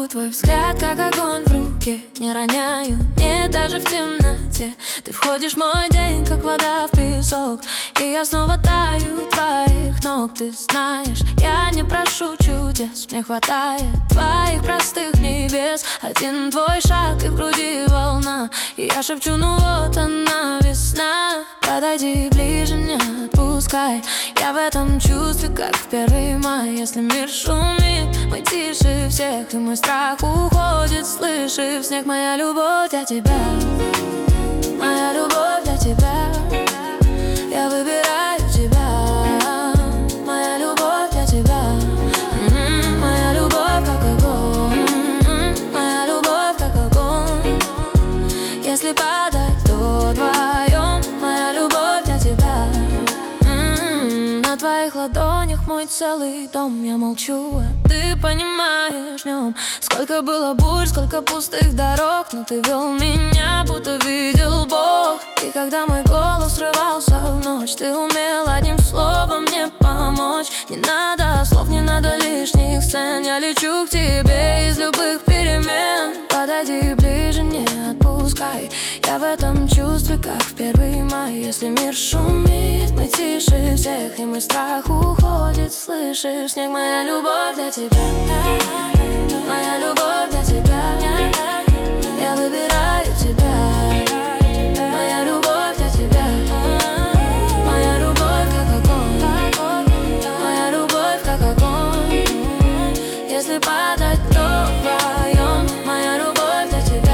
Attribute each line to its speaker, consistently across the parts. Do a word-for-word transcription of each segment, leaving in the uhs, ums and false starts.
Speaker 1: твой взгляд, как огонь в руке. Не роняю, нет, даже в темноте. Ты входишь в мой день, как вода в песок, и я снова таю у твоих ног. Ты знаешь, я не прошу чудес, мне хватает твоих простых небес. Один твой шаг, и в груди волна, и я шепчу, ну вот она, весна. Подойди ближе, не отпускай, я в этом чувстве, как в первый май. Если мир шумит, мы тише всех, и мой страх уходит, слышишь снег. Моя любовь для тебя, моя любовь для тебя, я выбираю тебя. Моя любовь для тебя, м-м, моя любовь как огонь, м-м, моя любовь как огонь. Если падать, то вдвоем. Моя любовь для тебя, м-м, на твоих ладонях мой целый дом. Я молчу, а ты понимаешь в нем. Сколько было бурь, сколько пустых дорог, но ты вел меня, будто видел Бог. И когда мой голос срывался в ночь, ты умел одним словом мне помочь. Не надо слов, не надо лишних сцен, я лечу к тебе из любых перемен. Подойди ближе, не отпускай, я в этом чувстве, как в первый май. Если мир шумит, мы тише всех, и мой страх уходит, слышишь снег. Моя любовь для тебя, моя любовь для тебя, я выбираю тебя. Моя любовь для тебя, моя любовь как огонь, моя любовь как огонь. Если падать, то вдвоем. Моя любовь для тебя.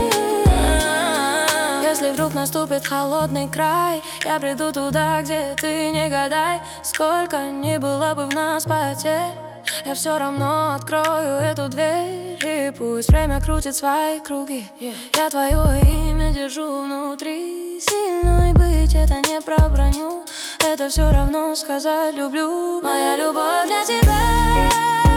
Speaker 1: Если вдруг наступит холодный край, я приду туда, где ты не гадай. Сколько ни было бы в нас потерь, я все равно открою эту дверь. И пусть время крутит свои круги, я твое имя держу внутри. Сильной быть — это не про броню, это все равно сказать люблю. Моя любовь для тебя.